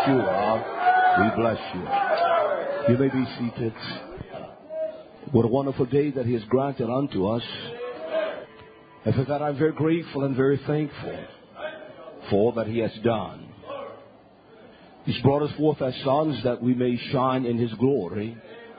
Yeshua, we bless you. You may be seated. What a wonderful day that He has granted unto us. And for that I'm very grateful and very thankful for all that He has done. He's brought us forth as sons that we may shine in His glory.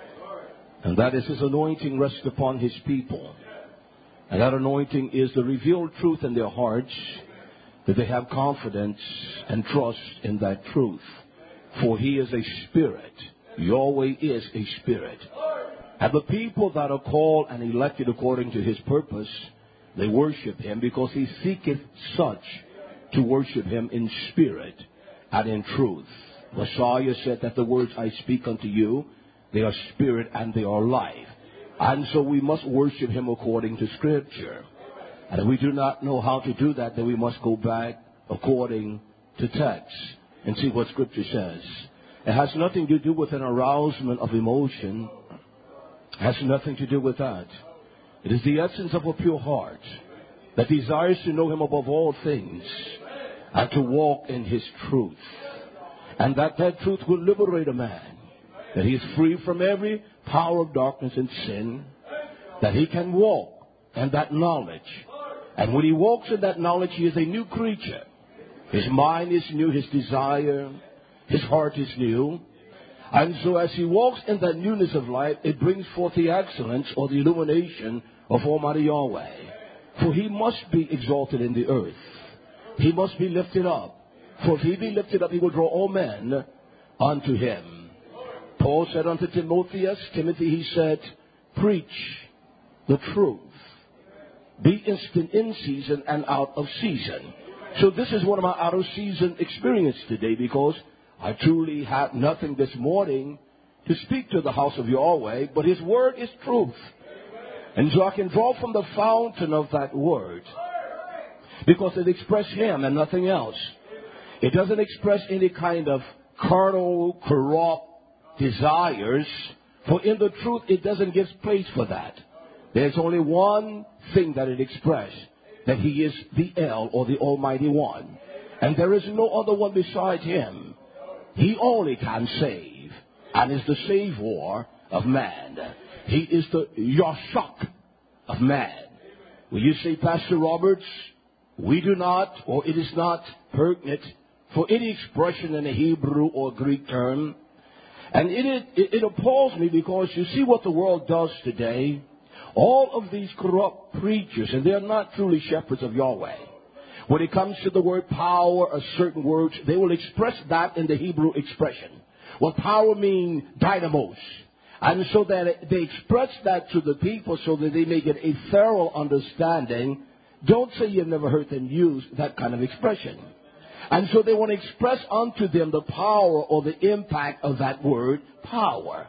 And that is His anointing rests upon His people. And that anointing is the revealed truth in their hearts, that they have confidence and trust in that truth. For He is a spirit. Yahweh is a spirit. And the people that are called and elected according to His purpose, they worship Him because He seeketh such to worship Him in spirit and in truth. Messiah said that the words I speak unto you, they are spirit and they are life. And so we must worship Him according to Scripture. And if we do not know how to do that, then we must go back according to text and see what Scripture says. It has nothing to do with an arousement of emotion. It has nothing to do with that. It is the essence of a pure heart that desires to know Him above all things and to walk in His truth. And that truth will liberate a man. That he is free from every power of darkness and sin. That he can walk in that knowledge. And when he walks in that knowledge, he is a new creature. His mind is new, his desire, his heart is new. And so as he walks in that newness of life, it brings forth the excellence or the illumination of Almighty Yahweh. For He must be exalted in the earth. He must be lifted up. For if He be lifted up, He will draw all men unto Him. Paul said unto Timothy, he said, preach the truth. Be instant in season and out of season. So this is one of my out of season experience today, because I truly had nothing this morning to speak to the house of Yahweh, but His word is truth. And so I can draw from the fountain of that word, because it expresses Him and nothing else. It doesn't express any kind of carnal, corrupt desires, for in the truth it doesn't give place for that. There's only one thing that it expresses, that He is the El, or the Almighty One. And there is no other one besides Him. He only can save, and is the Savior of man. He is the Yashak of man. Will you say, Pastor Roberts, we do not, or it is not pertinent for any expression in a Hebrew or Greek term. And it appalls me, because you see what the world does today. All of these corrupt preachers, and they are not truly shepherds of Yahweh. When it comes to the word power or certain words, they will express that in the Hebrew expression. Well, power means dynamos. And so that they express that to the people so that they may get a thorough understanding. Don't say you've never heard them use that kind of expression. And so they want to express unto them the power or the impact of that word, power.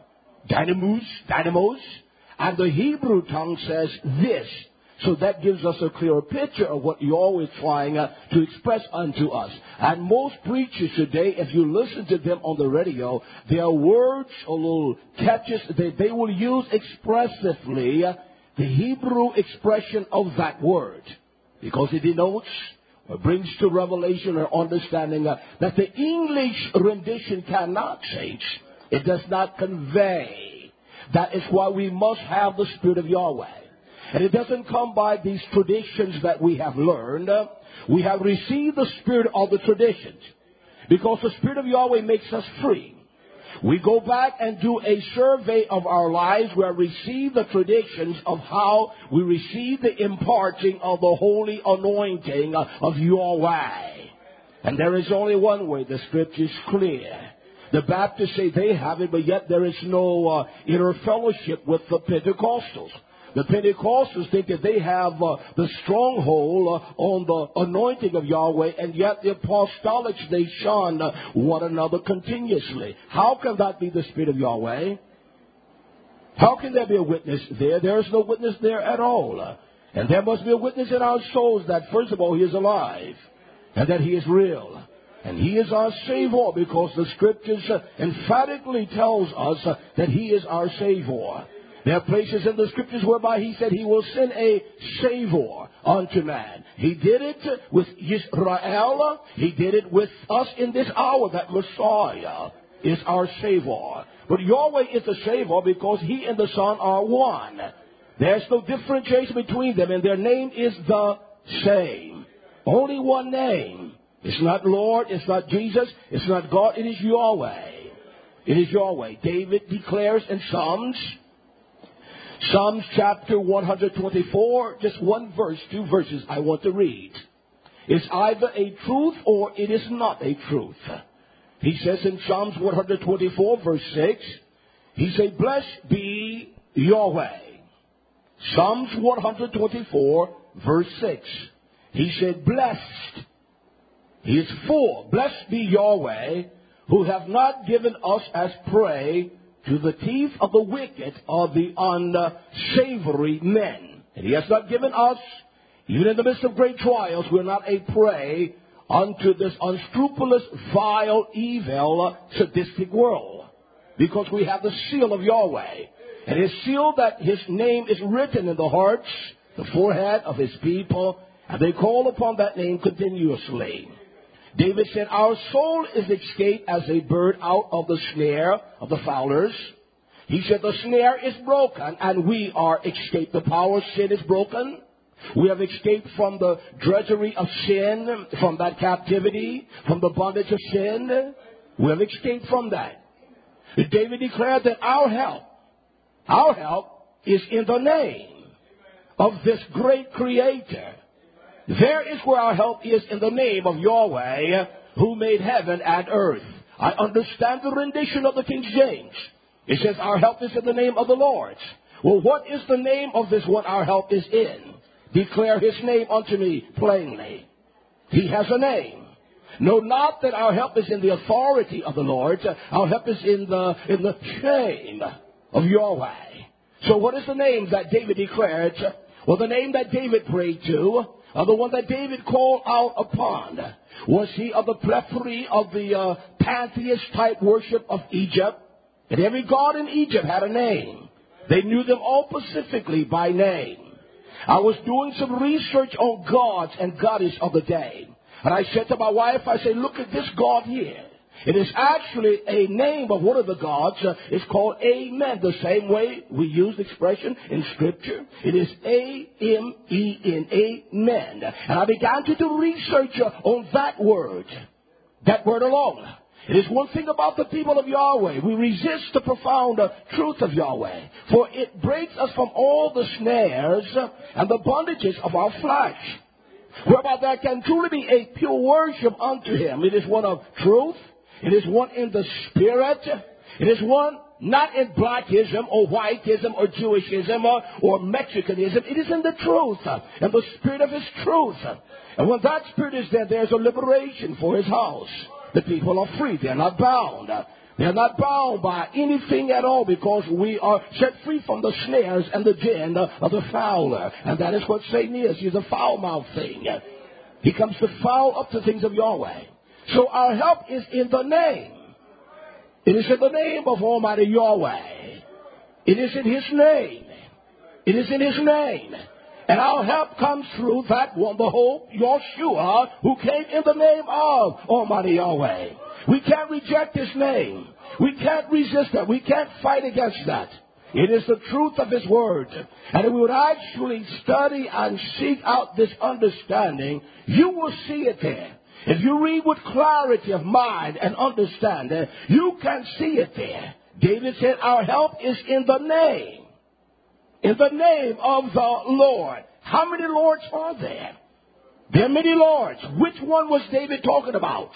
Dynamos. And the Hebrew tongue says this. So that gives us a clearer picture of what you're always trying to express unto us. And most preachers today, if you listen to them on the radio, their words or little catches, they will use expressively the Hebrew expression of that word. Because it denotes or brings to revelation or understanding that the English rendition cannot change. It does not convey. That is why we must have the Spirit of Yahweh. And it doesn't come by these traditions that we have learned. We have received the spirit of the traditions, because the Spirit of Yahweh makes us free. We go back and do a survey of our lives where we receive the traditions of how we receive the imparting of the holy anointing of Yahweh. And there is only one way. The Scripture is clear. The Baptists say they have it, but yet there is no inner fellowship with the Pentecostals. The Pentecostals think that they have the stronghold on the anointing of Yahweh, and yet the apostolics, they shun one another continuously. How can that be the Spirit of Yahweh? How can there be a witness there? There is no witness there at all. And there must be a witness in our souls that, first of all, He is alive, and that He is real. And He is our Savior, because the Scriptures emphatically tells us that He is our Savior. There are places in the scriptures whereby he said he will send a Savior unto man. He did it with Israel. He did it with us in this hour. That Messiah is our Savior. But Yahweh is the Savior because he and the Son are one. There's no differentiation between them, and their name is the same. Only one name. It's not Lord, it's not Jesus, it's not God, it is Yahweh. It is Yahweh. David declares in Psalms chapter 124, just one verse, 2 verses I want to read. It's either a truth or it is not a truth. He says in Psalms 124 verse 6, he said, blessed be Yahweh. Psalms 124 verse 6. He said, blessed. He is full. Blessed be Yahweh, who have not given us as prey to the teeth of the wicked or the unsavory men. And he has not given us, even in the midst of great trials, we're not a prey unto this unscrupulous, vile, evil, sadistic world. Because we have the seal of Yahweh. And his seal that his name is written in the hearts, the forehead of his people, and they call upon that name continuously. David said, our soul is escaped as a bird out of the snare of the fowlers. He said, the snare is broken and we are escaped. The power of sin is broken. We have escaped from the drudgery of sin, from that captivity, from the bondage of sin. We have escaped from that. David declared that our help is in the name of this great Creator. There is where our help is, in the name of Yahweh, who made heaven and earth. I understand the rendition of the King James. It says our help is in the name of the Lord. Well, what is the name of this one our help is in? Declare his name unto me plainly. He has a name. Know not that our help is in the authority of the Lord. Our help is in the name of Yahweh. So what is the name that David declared? Well, the name that David prayed to, the one that David called out upon, was he of the plethora of the pantheist type worship of Egypt. And every god in Egypt had a name. They knew them all specifically by name. I was doing some research on gods and goddess of the day. And I said to my wife, I said, look at this god here. It is actually a name of one of the gods. It's called Amen, the same way we use the expression in Scripture. It is A-M-E-N, Amen. And I began to do research on that word alone. It is one thing about the people of Yahweh. We resist the profound truth of Yahweh. For it breaks us from all the snares and the bondages of our flesh. Whereby there can truly be a pure worship unto him. It is one of truth. It is one in the spirit. It is one not in blackism or whiteism or Jewishism or Mexicanism. It is in the truth and the spirit of his truth. And when that spirit is there, there's a liberation for his house. The people are free. They're not bound. They're not bound by anything at all because we are set free from the snares and the den of the fowler. And that is what Satan is. He's a foul-mouthed thing. He comes to foul up the things of Yahweh. So our help is in the name. It is in the name of Almighty Yahweh. It is in his name. It is in his name. And our help comes through that one, the hope, Yeshua, who came in the name of Almighty Yahweh. We can't reject his name. We can't resist that. We can't fight against that. It is the truth of his word. And if we would actually study and seek out this understanding, you will see it there. If you read with clarity of mind and understanding, you can see it there. David said, our help is in the name. In the name of the Lord. How many lords are there? There are many lords. Which one was David talking about?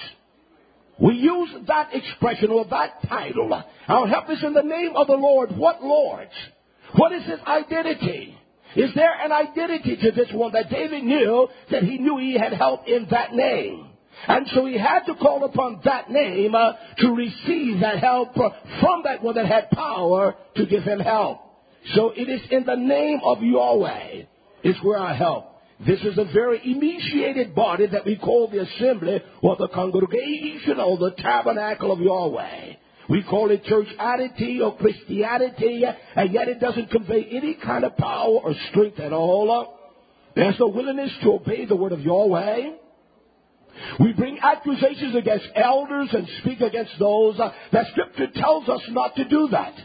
We use that expression or that title. Our help is in the name of the Lord. What lords? What is his identity? Is there an identity to this one that David knew that he knew he had help in that name? And so he had to call upon that name to receive that help from that one that had power to give him help. So it is in the name of Yahweh is where our help. This is a very emaciated body that we call the assembly or the congregation or the tabernacle of Yahweh. We call it churchianity or Christianity, and yet it doesn't convey any kind of power or strength at all. There's no willingness to obey the word of Yahweh. We bring accusations against elders and speak against those that Scripture tells us not to do that.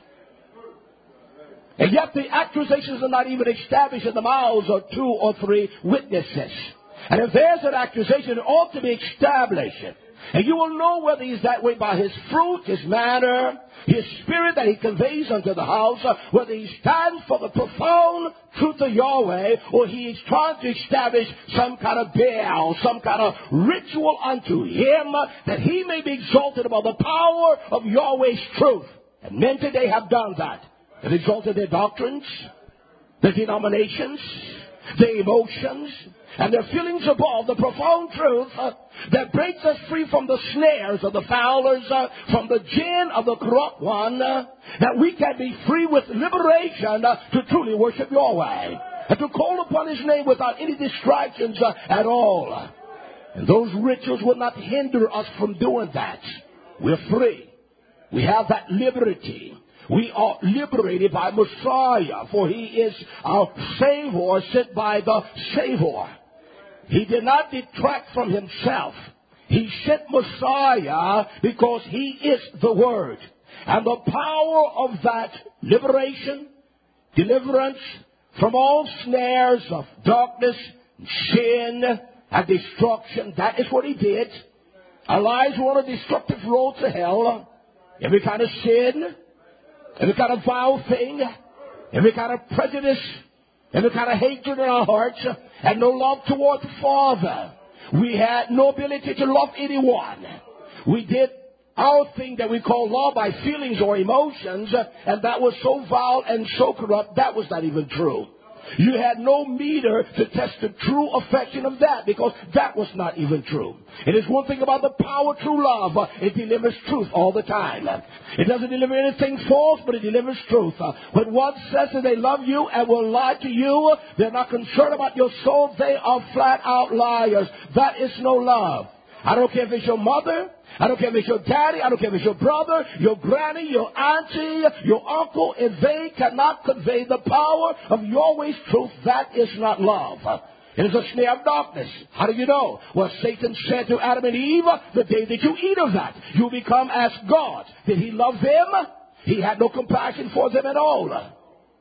And yet the accusations are not even established in the mouths of 2 or 3 witnesses. And if there's an accusation, it ought to be established. And you will know whether he's that way by his fruit, his manner, his spirit that he conveys unto the house, whether he stands for the profound truth of Yahweh, or he is trying to establish some kind of Baal, some kind of ritual unto him, that he may be exalted above the power of Yahweh's truth. And men today have done that. They've exalted their doctrines, their denominations, their emotions, and their feelings above the profound truth that breaks us free from the snares of the fowlers, from the gin of the corrupt one, that we can be free with liberation to truly worship Yahweh and to call upon His name without any distractions at all. And those rituals will not hinder us from doing that. We're free. We have that liberty. We are liberated by Messiah, for He is our Savior, sent by the Savior. He did not detract from Himself. He sent Messiah because He is the Word. And the power of that liberation, deliverance from all snares of darkness, sin, and destruction, that is what He did. Our lives were on a destructive road to hell. Every kind of sin, every kind of vile thing, every kind of prejudice, every kind of hatred in our hearts, and no love toward the Father. We had no ability to love anyone. We did our thing that we call law by feelings or emotions, and that was so vile and so corrupt, that was not even true. You had no meter to test the true affection of that, because that was not even true. It is one thing about the power of true love. It delivers truth all the time. It doesn't deliver anything false, but it delivers truth. When one says that they love you and will lie to you, they're not concerned about your soul. They are flat out liars. That is no love. I don't care if it's your mother. I don't care if it's your daddy. I don't care if it's your brother, your granny, your auntie, your uncle. If they cannot convey the power of Yahweh's truth, that is not love. It is a snare of darkness. How do you know? Well, Satan said to Adam and Eve, the day that you eat of that, you become as gods. Did he love them? He had no compassion for them at all.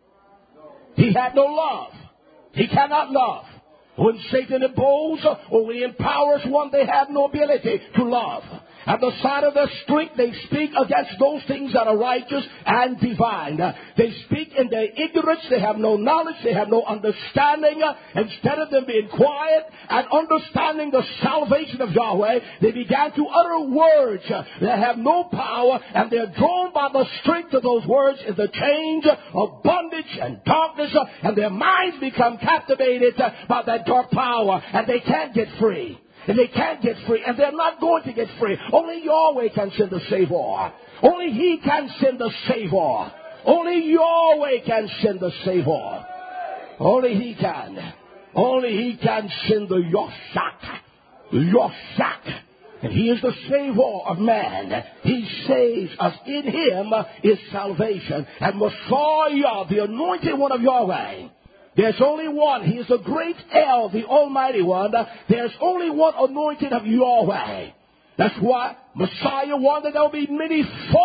He had no love. He cannot love. When Satan imposes or when he empowers one, they have no ability to love. At the side of their strength, they speak against those things that are righteous and divine. They speak in their ignorance. They have no knowledge. They have no understanding. Instead of them being quiet and understanding the salvation of Yahweh, they began to utter words that have no power, and they're drawn by the strength of those words in the chains of bondage and darkness, and their minds become captivated by that dark power, and they can't get free. And they can't get free, and they're not going to get free. Only Yahweh can send the Savior. Only He can send the Savior. Only Yahweh can send the Savior. Only He can. Only He can send the Yoshak. Yoshak. And He is the Savior of man. He saves us. In Him is salvation. And Messiah, the anointed one of Yahweh, there's only one. He is the great El, the Almighty One. There's only one anointed of Yahweh. That's why Messiah warned that there will be many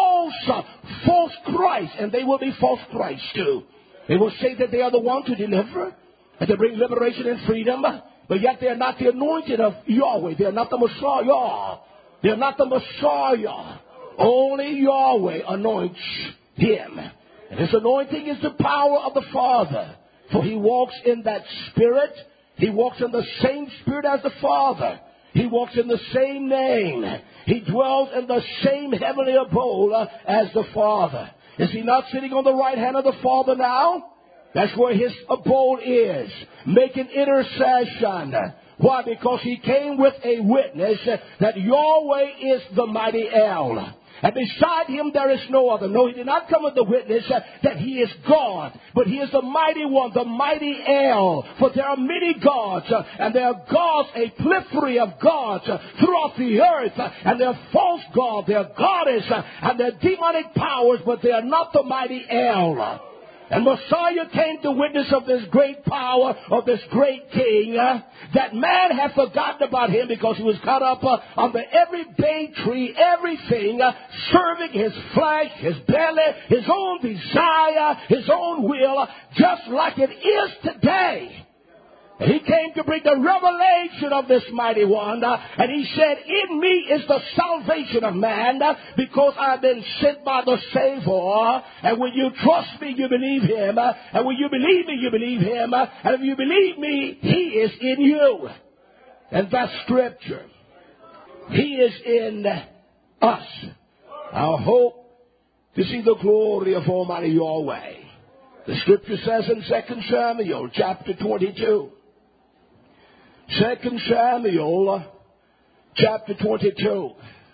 false Christs, and they will be false Christs too. They will say that they are the one to deliver and to bring liberation and freedom, but yet they are not the anointed of Yahweh. They are not the Messiah. They are not the Messiah. Only Yahweh anoints Him. And His anointing is the power of the Father. For He walks in that Spirit. He walks in the same Spirit as the Father. He walks in the same name. He dwells in the same heavenly abode as the Father. Is He not sitting on the right hand of the Father now? That's where His abode is, making intercession. Why? Because He came with a witness that Yahweh is the mighty El. And beside him there is no other. No, he did not come with the witness that he is God. But he is the mighty one, the mighty El. For there are many gods. And there are gods, a plethora of gods throughout the earth. And there are false gods, there are goddess, and there are demonic powers. But they are not the mighty El. And Messiah came to witness of this great power of this great king. That man had forgotten about him because he was caught up under every bay tree, everything, serving his flesh, his belly, his own desire, his own will, just like it is today. And he came to bring the revelation of this mighty one. And he said, in me is the salvation of man, because I've been sent by the Savior. And when you trust me, you believe him. And when you believe me, you believe him. And if you believe me, he is in you. And that's Scripture. He is in us. Our hope to see the glory of Almighty Yahweh. The Scripture says in 2 Samuel chapter 22. 2 Samuel chapter 22.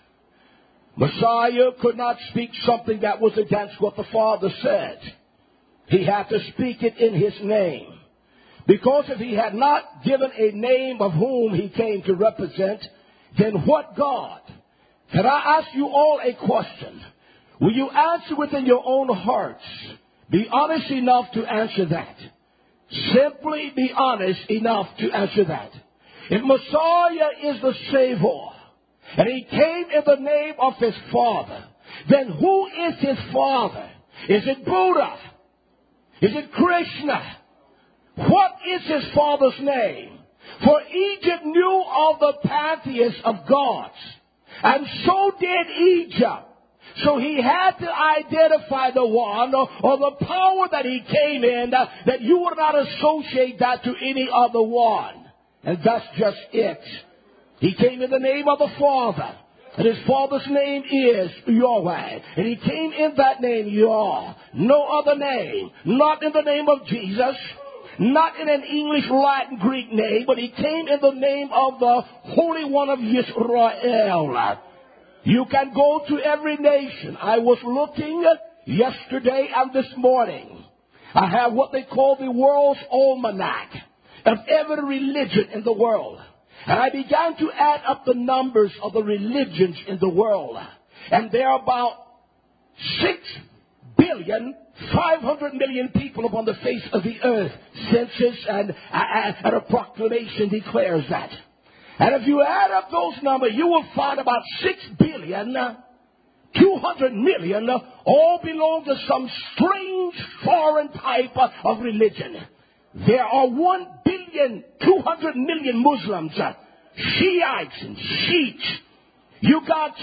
Messiah could not speak something that was against what the Father said. He had to speak it in his name. Because if he had not given a name of whom he came to represent, then what God? Can I ask you all a question? Will you answer within your own hearts? Be honest enough to answer that. Simply be honest enough to answer that. If Messiah is the Savior, and he came in the name of his Father, then who is his Father? Is it Buddha? Is it Krishna? What is his Father's name? For Egypt knew all the pantheons of gods, and so did Egypt. So he had to identify the one or the power that he came in, that you would not associate that to any other one. And that's just it. He came in the name of the Father. And his Father's name is Yahweh. And he came in that name, Yah. No other name. Not in the name of Jesus. Not in an English, Latin, Greek name. But he came in the name of the Holy One of Israel. You can go to every nation. I was looking yesterday and this morning. I have what they call the World's Almanac of every religion in the world. And I began to add up the numbers of the religions in the world. And there are about 6,500,000,000 people upon the face of the earth. Census and a proclamation declares that. And if you add up those numbers, you will find about 6,200,000,000 all belong to some strange foreign type of religion. There are 1,200,000,000 Muslims, Shiites and Sheiks. You got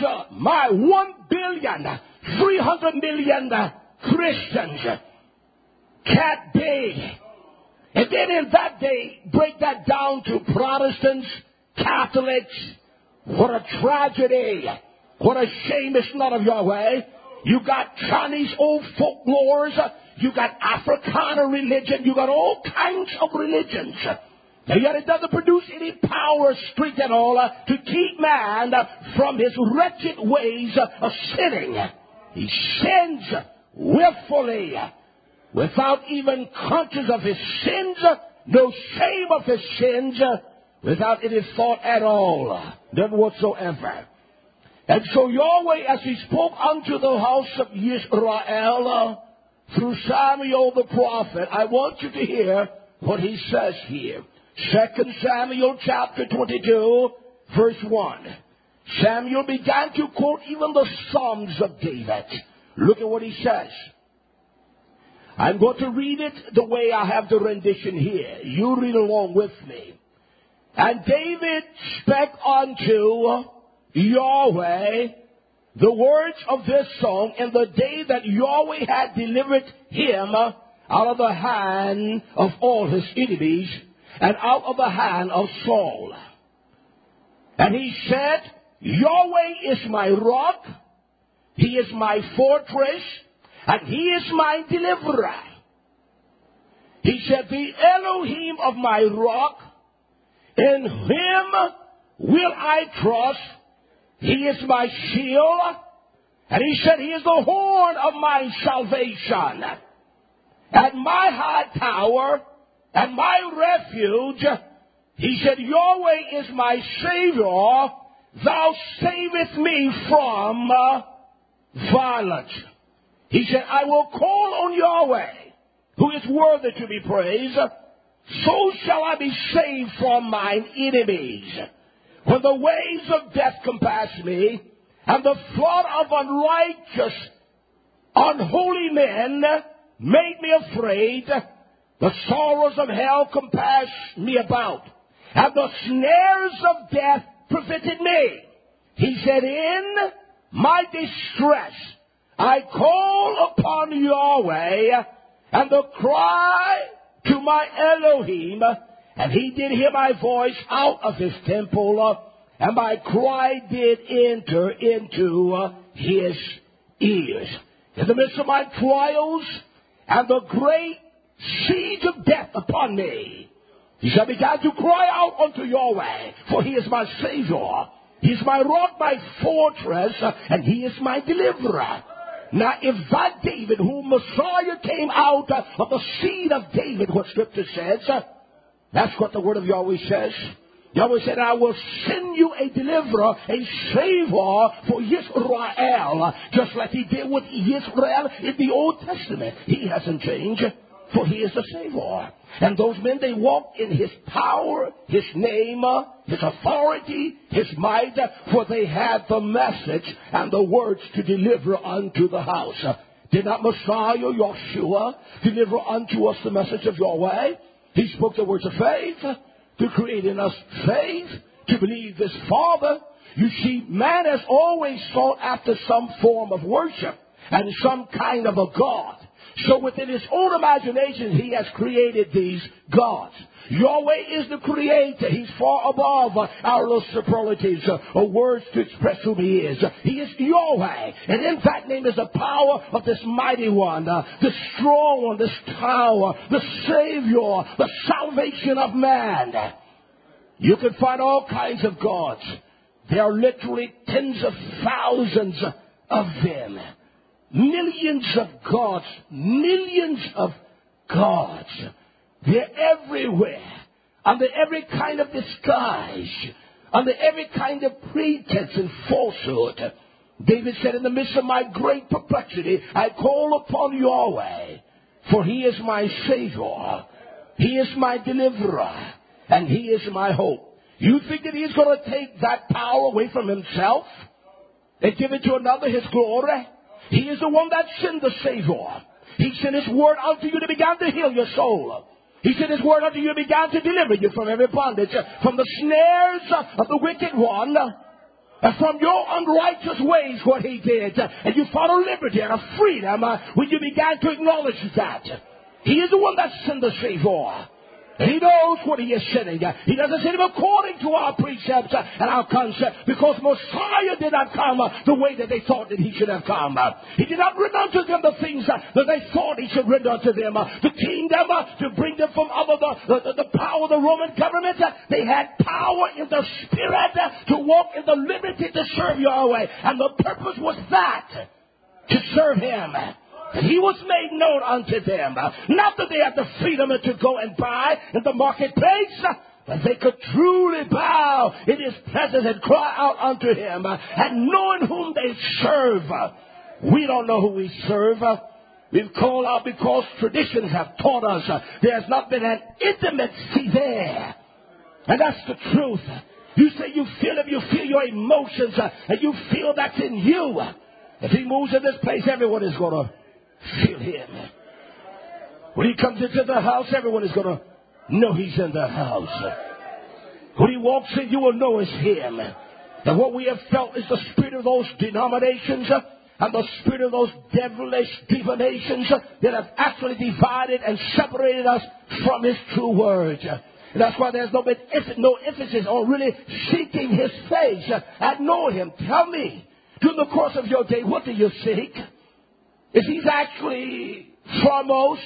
1,300,000,000 Christians. Cat day. And then in that day, break that down to Protestants, Catholics. What a tragedy. What a shame it's not of Yahweh. You got Chinese old folklores. You got Africana religion. You got all kinds of religions. And yet it doesn't produce any power, strength at all to keep man from his wretched ways of sinning. He sins willfully without even conscience of his sins, no shame of his sins, without any thought at all, none whatsoever. And so Yahweh, as he spoke unto the house of Israel through Samuel the prophet, I want you to hear what he says here. 2 Samuel chapter 22, verse 1. Samuel began to quote even the Psalms of David. Look at what he says. I'm going to read it the way I have the rendition here. You read along with me. And David spake unto Yahweh the words of this song in the day that Yahweh had delivered him out of the hand of all his enemies and out of the hand of Saul. And he said, Yahweh is my rock, he is my fortress, and he is my deliverer. He said, the Elohim of my rock, in him will I trust. He is my shield And he said, he is the horn of my salvation, and my high tower, and my refuge. He said, Yahweh is my Savior. Thou savest me from violence. He said, I will call on Yahweh, who is worthy to be praised. So shall I be saved from mine enemies. When the waves of death compass me, and the flood of unrighteous, unholy men made me afraid, the sorrows of hell compassed me about, and the snares of death prevented me. He said, in my distress, I call upon Yahweh, and the cry to my Elohim, and he did hear my voice out of his temple, and my cry did enter into his ears. In the midst of my trials, and the great siege of death upon me, he shall begin to cry out unto Yahweh, for he is my Savior. He is my rock, my fortress, and he is my deliverer. Now, if that David, whom Messiah came out of the seed of David, what Scripture says, that's what the word of Yahweh says. Yahweh said, I will send you a deliverer, a Savior for Israel, just like he did with Israel in the Old Testament. He hasn't changed, for he is the Savior. And those men, they walked in his power, his name, his authority, his might, for they had the message and the words to deliver unto the house. Did not Messiah, Yeshua, deliver unto us the message of Yahweh? He spoke the words of faith to create in us faith, to believe this Father. You see, man has always sought after some form of worship and some kind of a God. So within his own imagination, he has created these gods. Yahweh is the creator. He's far above our little superlatives or words to express who he is. He is Yahweh. And in that name is the power of this mighty one, the strong one, this tower, the Savior, the salvation of man. You can find all kinds of gods. There are literally tens of thousands of them. Millions of gods, millions of gods. They're everywhere, under every kind of disguise, under every kind of pretense and falsehood. David said, in the midst of my great perplexity, I call upon Yahweh, for he is my Savior, he is my deliverer, and he is my hope. You think that he's going to take that power away from himself and give it to another, his glory? He is the one that sent the Savior. He sent his word unto you to begin to heal your soul. He sent his word unto you to begin to deliver you from every bondage, from the snares of the wicked one, and from your unrighteous ways, what he did. And you found a liberty and a freedom when you began to acknowledge that. He is the one that sent the Savior. And he knows what he is sending. He doesn't send him according to our precepts and our concepts, because Messiah did not come the way that they thought that he should have come. He did not render unto them the things that they thought he should render unto them. The kingdom, to bring them from under the power of the Roman government. They had power in the spirit to walk in the liberty to serve Yahweh. And the purpose was that, to serve him. And he was made known unto them. Not that they had the freedom to go and buy in the marketplace, but they could truly bow in his presence and cry out unto him, and knowing whom they serve. We don't know who we serve. We've called out because traditions have taught us there's not been an intimacy there. And that's the truth. You say you feel him, you feel your emotions, and you feel that's in you. If he moves in this place, everyone is going to feel him. When he comes into the house, everyone is going to know he's in the house. When he walks in, you will know it's him. And what we have felt is the spirit of those denominations and the spirit of those devilish divinations that have actually divided and separated us from his true word. And that's why there's no emphasis on really seeking his face and knowing him. Tell me, during the course of your day, what do you seek? If he's actually foremost,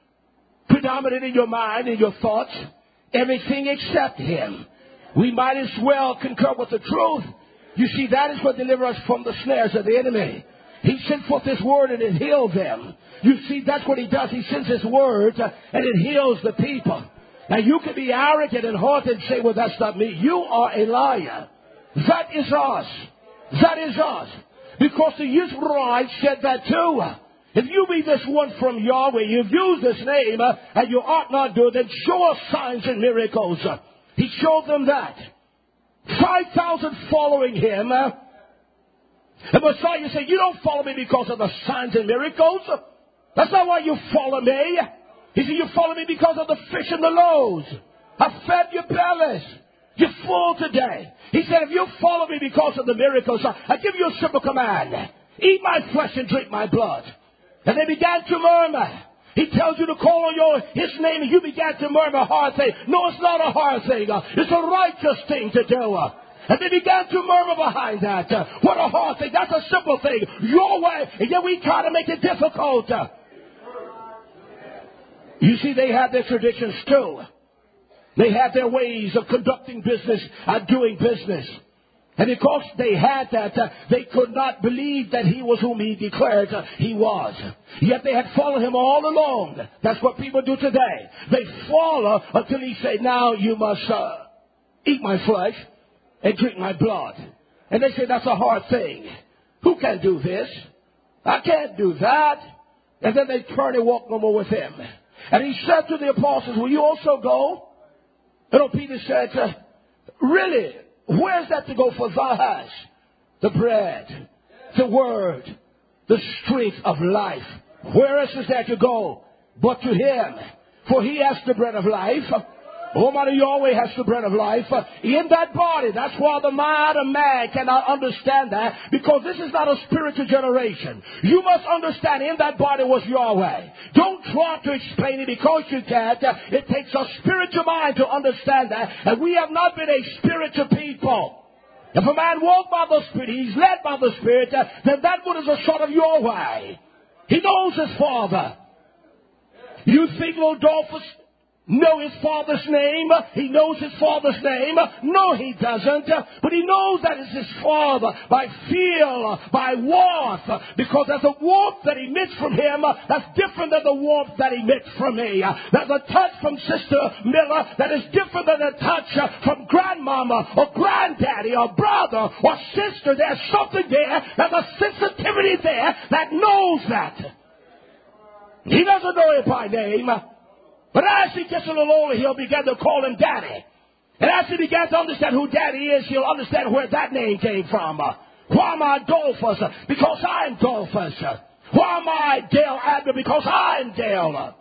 predominant in your mind, in your thoughts, everything except him, we might as well concur with the truth. You see, that is what delivers us from the snares of the enemy. He sent forth His word and it healed them. You see, that's what He does. He sends His word and it heals the people. Now, you can be arrogant and haughty and say, well, that's not me. You are a liar. That is us. That is us. Because the Israelites said that too. If you be this one from Yahweh, you've used this name, and you ought not do it, then show us signs and miracles. He showed them that. 5,000 following Him. And Messiah said, you don't follow me because of the signs and miracles. That's not why you follow me. He said, you follow me because of the fish and the loaves. I fed your bellies. You're full today. He said, if you follow me because of the miracles, I give you a simple command. Eat my flesh and drink my blood. And they began to murmur. He tells you to call on His name, and you began to murmur a hard thing. No, it's not a hard thing. It's a righteous thing to do. And they began to murmur behind that. What a hard thing. That's a simple thing. Your way. And yet we try to make it difficult. You see, they had their traditions too. They had their ways of conducting business and doing business. And because they had that, they could not believe that He was whom He declared He was. Yet they had followed Him all along. That's what people do today. They follow until He said, now you must eat my flesh and drink my blood. And they say, that's a hard thing. Who can do this? I can't do that. And then they turn and walk no more with Him. And He said to the apostles, will you also go? And Peter said, really? Where's that to go? For thou hast the bread, the word, the strength of life. Where else is there to go but to Him? For He has the bread of life. Almighty Yahweh has the bread of life in that body. That's why the mind of man cannot understand that, because this is not a spiritual generation. You must understand in that body was Yahweh. Don't try to explain it because you can't. It takes a spiritual mind to understand that, and we have not been a spiritual people. If a man walks by the Spirit, he's led by the Spirit, then that one is a son of Yahweh. He knows his Father. You think little Dolphus know his father's name? He knows his father's name. No, he doesn't. But he knows that it's his father by feel, by warmth. Because there's a warmth that emits from him that's different than the warmth that emits from me. There's a touch from Sister Miller that is different than a touch from grandmama or granddaddy or brother or sister. There's something there. There's a sensitivity there that knows that. He doesn't know it by name. But as he gets a little older, he'll begin to call him Daddy. And as he begins to understand who Daddy is, he'll understand where that name came from. Why am I Dolphus? Because I'm Dolphus. Why am I Dale Abner? Because I'm Dale.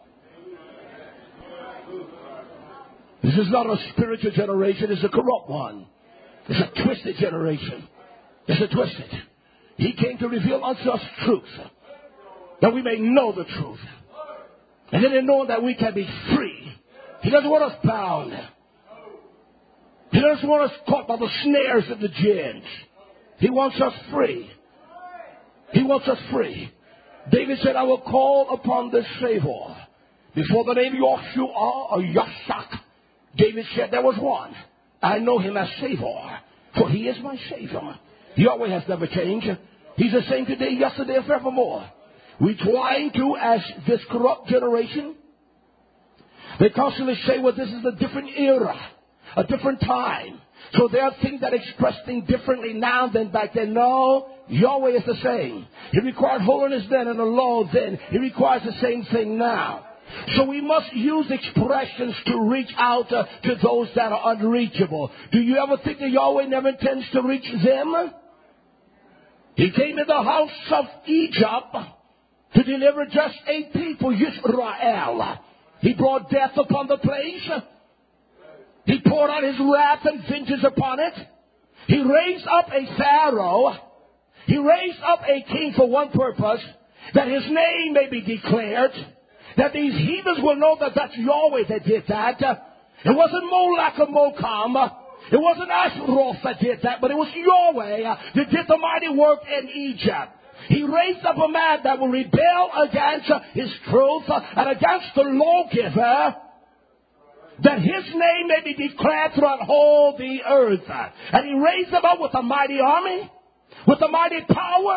This is not a spiritual generation. It's a corrupt one. It's a twisted generation. It's a twisted. He came to reveal unto us truth, that we may know the truth. And then in knowing that we can be free. He doesn't want us bound. He doesn't want us caught by the snares of the gins. He wants us free. He wants us free. David said, I will call upon the Savior. Before the name Yahshua or Yashak, David said there was one. I know Him as Savior, for He is my Savior. Yahweh has never changed. He's the same today, yesterday, and forevermore. We trying to, as this corrupt generation, they constantly say, well, this is a different era, a different time. So there are things that express things differently now than back then. No, Yahweh is the same. He required holiness then and a law then. He requires the same thing now. So we must use expressions to reach out to those that are unreachable. Do you ever think that Yahweh never intends to reach them? He came in the house of Egypt to deliver just 8 people, Yisrael. He brought death upon the place. He poured out His wrath and vengeance upon it. He raised up a Pharaoh. He raised up a king for one purpose, that his name may be declared, that these heathens will know that that's Yahweh that did that. It wasn't Molech or Mokam. It wasn't Ashtaroth that did that, but it was Yahweh that did the mighty work in Egypt. He raised up a man that will rebel against His truth and against the lawgiver, that His name may be declared throughout all the earth. And He raised them up with a mighty army, with a mighty power.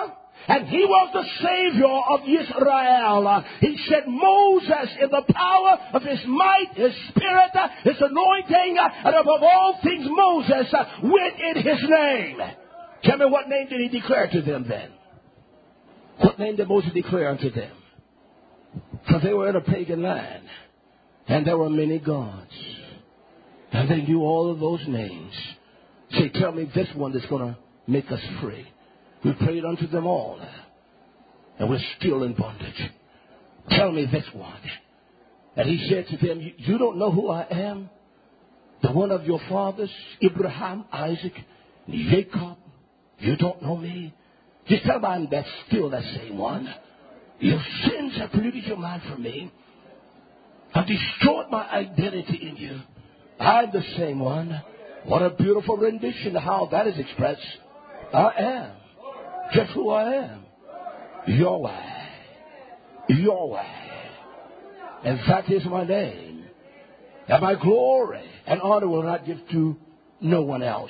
And he was the Savior of Israel. He sent Moses in the power of his might, his spirit, his anointing, and above all things Moses went in his name. Tell me, what name did he declare to them then? What name did Moses declare unto them? For they were in a pagan land, and there were many gods. And they knew all of those names. Say, tell me this one that's going to make us free. We prayed unto them all, and we're still in bondage. Tell me this one. And he said to them, you don't know who I am? The one of your fathers, Abraham, Isaac, Jacob. You don't know me? Just tell them I'm still that same one. Your sins have polluted your mind from me. I've destroyed my identity in you. I'm the same one. What a beautiful rendition of how that is expressed. I am just who I am. Yahweh. Yahweh. And that is my name. And my glory and honor will not give to no one else.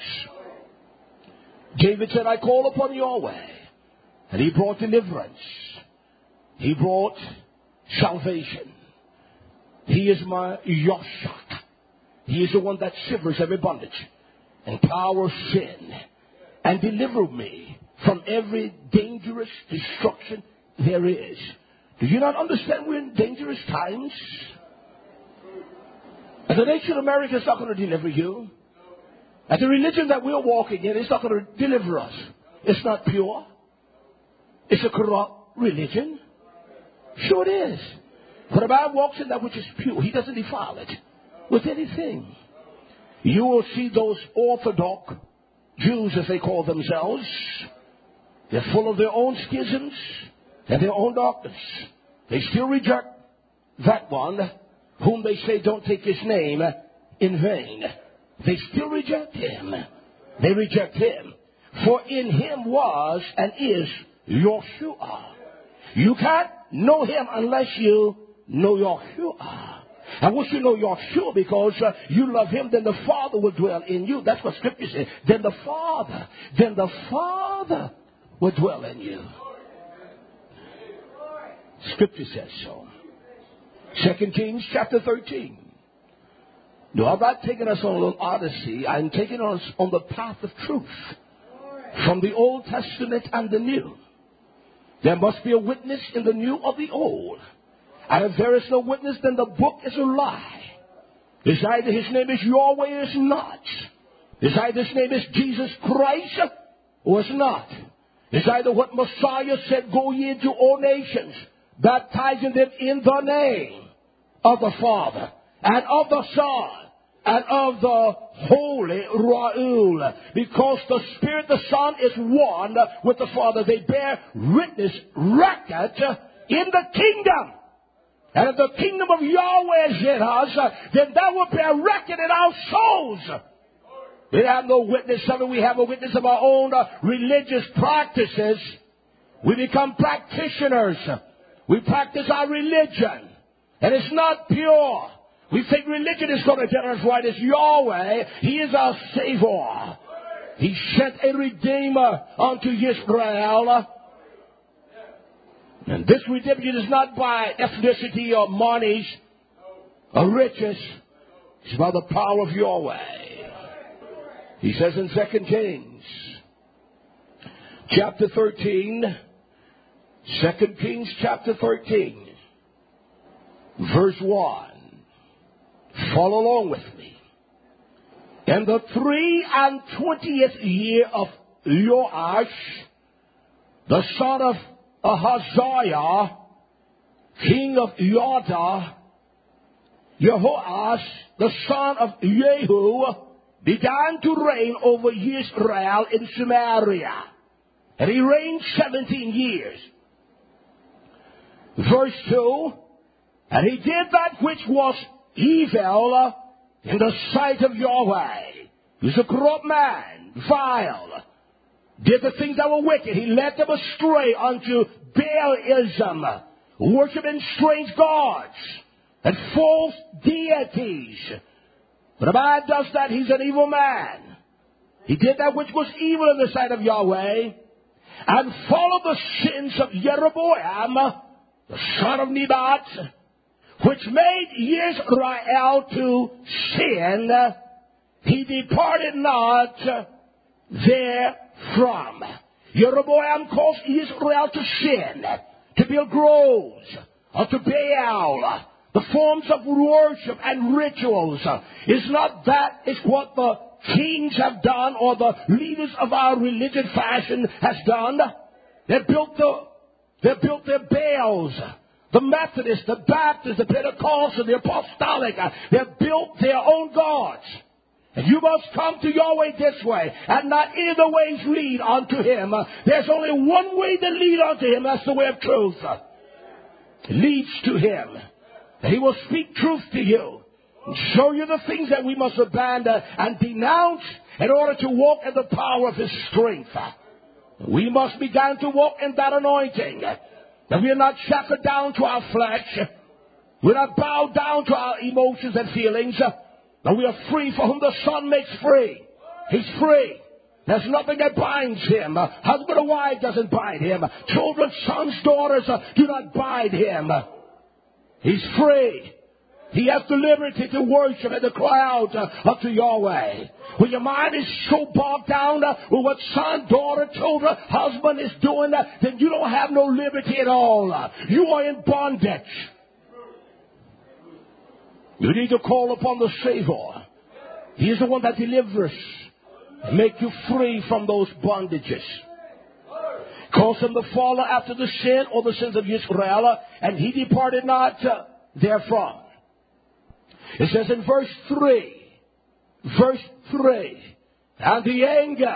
David said, I call upon Yahweh. And he brought deliverance. He brought salvation. He is my Yoshak. He is the one that shivers every bondage and power of sin and deliver me from every dangerous destruction there is. Do you not understand we're in dangerous times? And the nation of America is not going to deliver you. And the religion that we're walking in is not going to deliver us. It's not pure. It's a corrupt religion. Sure it is. But a man walks in that which is pure. He doesn't defile it with anything. You will see those Orthodox Jews, as they call themselves. They're full of their own schisms and their own doctrines. They still reject that one whom they say don't take his name in vain. They still reject him. They reject him. For in him was and is Yeshua. You can't know him unless you know Yeshua. And once you know Yeshua, because you love him, then the Father will dwell in you. That's what Scripture says. Then the Father will dwell in you. Scripture says so. 2 Kings chapter 13. No, I'm not taking us on a little odyssey. I'm taking us on the path of truth from the Old Testament and the New. There must be a witness in the New of the Old. And if there is no witness, then the book is a lie. It's either his name is Yahweh or it's not. It's either his name is Jesus Christ or it's not. It's either what Messiah said, go ye into all nations, baptizing them in the name of the Father and of the Son and of the Holy Ra'ul. Because the Spirit, the Son is one with the Father. They bear witness, record in the kingdom. And if the kingdom of Yahweh is in us, then that will bear record in our souls. We have no witness of it. We have a witness of our own religious practices. We become practitioners. We practice our religion. And it's not pure. We think religion is going to get us right. It's Yahweh. He is our Savior. He sent a Redeemer unto Israel. And this redemption is not by ethnicity or monies or riches. It's by the power of Yahweh. He says in 2 Kings chapter 13, 2 Kings chapter 13, verse 1. Follow along with me. In the 23rd year of Joash, the son of Ahaziah, king of Judah, Jehoash, the son of Jehu, began to reign over Israel in Samaria. And he reigned 17 years. Verse 2, and he did that which was evil in the sight of Yahweh. He was a corrupt man, vile. Did the things that were wicked. He led them astray unto Baalism, worshiping strange gods and false deities. When a man does that, he's an evil man. He did that which was evil in the sight of Yahweh. and follow the sins of Jeroboam, the son of Nebat, which made Israel to sin, he departed not therefrom. Jeroboam caused Israel to sin, to build groves, or to Baal, the forms of worship and rituals. Is not that is what the kings have done, or the leaders of our religious fashion has done? They built their Baals. The Methodists, the Baptists, the Pentecostals, the Apostolic, they built their own gods. And you must come to Yahweh this way, and not any of the ways lead unto Him. There's only one way to lead unto Him. That's the way of truth. It leads to Him. And He will speak truth to you and show you the things that we must abandon and denounce in order to walk in the power of His strength. We must begin to walk in that anointing. That we are not shackled down to our flesh. We're not bowed down to our emotions and feelings. But we are free for whom the Son makes free. He's free. There's nothing that binds Him. Husband or wife doesn't bind Him. Children, sons, daughters do not bind Him. He's free. He has the liberty to worship and to cry out unto Yahweh. When your mind is so bogged down with what son, daughter, children, husband is doing, then you don't have no liberty at all. You are in bondage. You need to call upon the Savior. He is the one that delivers and make you free from those bondages. Cause them to follow after the sin or the sins of Israel, and he departed not therefrom. It says in verse 3, and the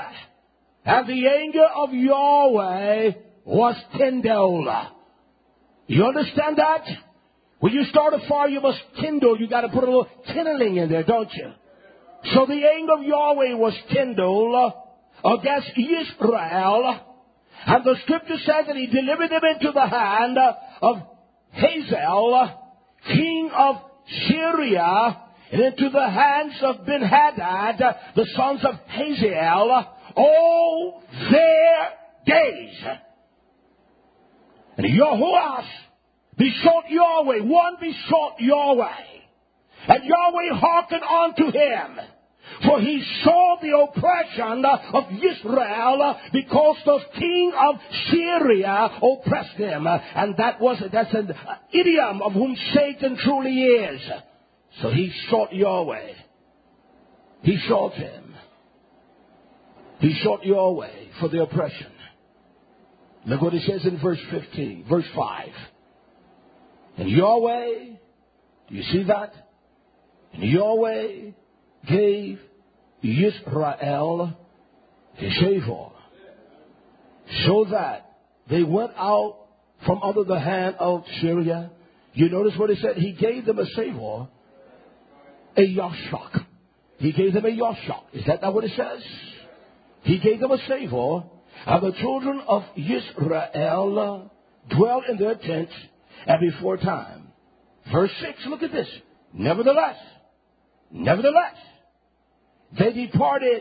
anger of Yahweh was kindled. You understand that? When you start a fire, you must kindle. You got to put a little kindling in there, don't you? So the anger of Yahweh was kindled against Israel. And the scripture says that He delivered them into the hand of Hazael, king of Syria, and into the hands of Ben-Hadad, the sons of Hazael, all their days. And Jehoash besought Yahweh, one besought Yahweh, and Yahweh hearkened unto him. For he saw the oppression of Israel because the king of Syria oppressed him. And that's an idiom of whom Satan truly is. So he sought Yahweh. He sought Him. He sought Yahweh for the oppression. Look what it says in verse 5. And Yahweh, do you see that? And Yahweh gave Israel a savor, so that they went out from under the hand of Syria. You notice what it said? He gave them a savor, a yashak. He gave them a yashak. Is that not what it says? He gave them a savor, and the children of Israel dwelt in their tents and before time. Verse 6, look at this. Nevertheless, they departed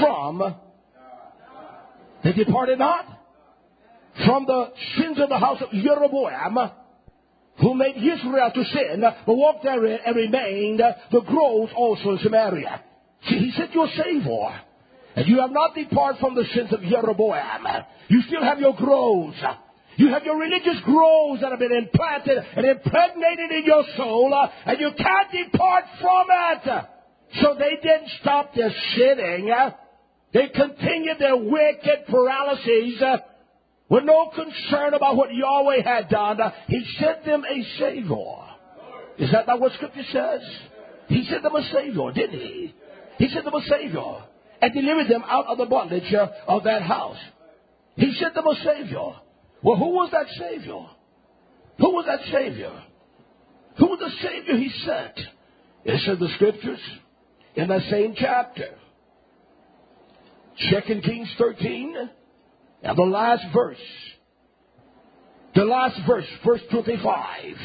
not from the sins of the house of Jeroboam, who made Israel to sin, but walked therein and remained the groves also in Samaria. See, He sent you a Savior, and you have not departed from the sins of Jeroboam. You still have your groves. You have your religious groves that have been implanted and impregnated in your soul, and you can't depart from it. So they didn't stop their sinning. They continued their wicked paralyses with no concern about what Yahweh had done. He sent them a Savior. Is that not what Scripture says? He sent them a Savior, didn't He? He sent them a Savior and delivered them out of the bondage of that house. He sent them a Savior. Well, who was that Savior? Who was that Savior? Who was the Savior He sent? It said the Scriptures in that same chapter. 2 Kings 13, and the last verse. Verse 25.